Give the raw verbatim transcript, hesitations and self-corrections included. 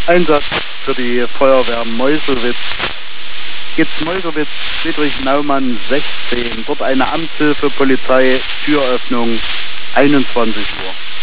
Einsatz für die Feuerwehr Meuselwitz. Gitzmeuselwitz, Friedrich Naumann sechzehn. Dort eine Amtshilfe, Polizei, Türöffnung, einundzwanzig Uhr.